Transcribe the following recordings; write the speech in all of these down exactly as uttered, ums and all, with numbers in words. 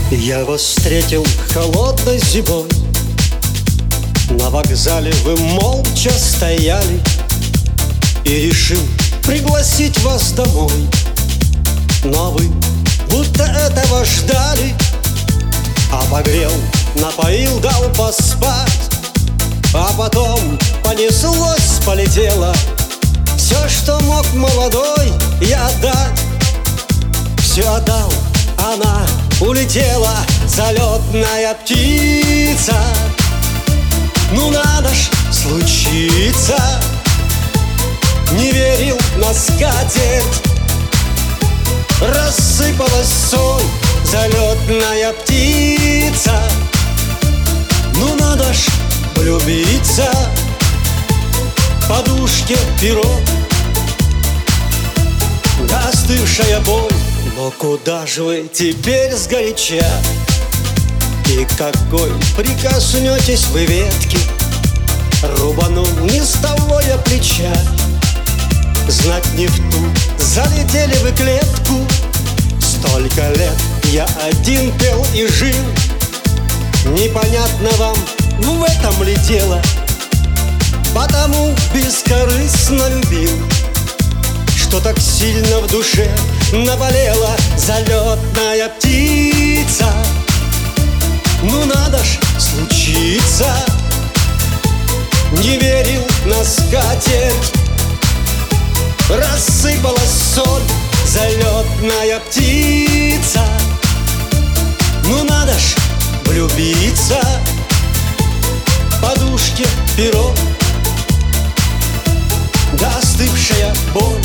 Я вас встретил холодной зимой. На вокзале вы молча стояли, и решил пригласить вас домой. Но вы будто этого ждали. Обогрел, напоил, дал поспать, а потом понеслось, полетело. Все, что мог молодой, я отдать, все отдал, она улетела, залетная птица. Ну надо ж случиться, не верил на скатерть, рассыпалась соль, залетная птица. Ну надо ж влюбиться, подушке перо, да остывшая боль. Но куда же вы теперь сгоряча? И какой прикоснетесь вы ветки, рубанул не с того я плеча. Знать не в ту залетели вы клетку. Столько лет я один пел и жил. Непонятно вам, в этом ли дело? Потому бескорыстно любил, что так сильно в душе наболела залетная птица. Ну надо ж случиться, не верил на скатерть, рассыпалась соль, залетная птица. Ну надо ж влюбиться, подушке перо, да остывшая боль.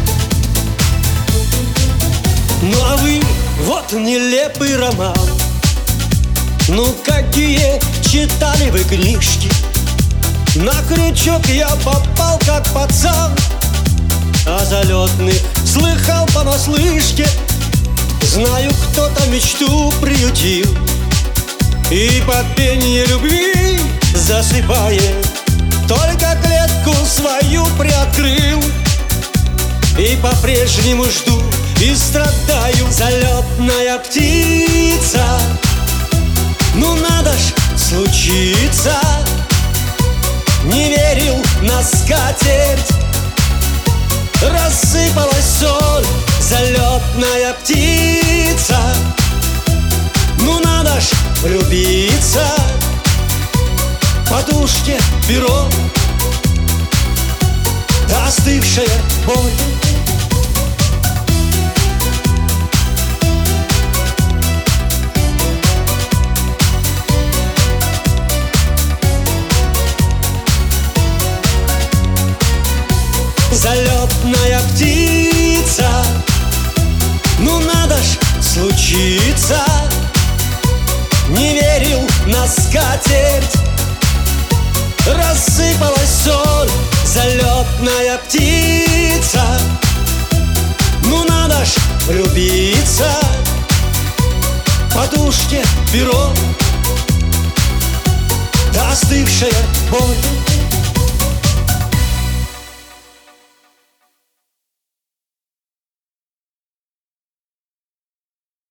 Ну а вы, вот нелепый роман. Ну какие читали вы книжки? На крючок я попал как пацан, а залетных слыхал понаслышке. Знаю, кто-то мечту приютил и под пение любви засыпает. Только клетку свою приоткрыл и по-прежнему жду и страдаю. Залетная птица, ну надо ж случиться, не верил на скатерть, рассыпалась соль, залетная птица. Ну надо ж влюбиться, подушке перо, да остывшая боль. Залетная птица, ну надо ж случиться, не верил на скатерть, рассыпалась соль, залетная птица. Ну надо ж влюбиться, подушке перо, да остывшая боль.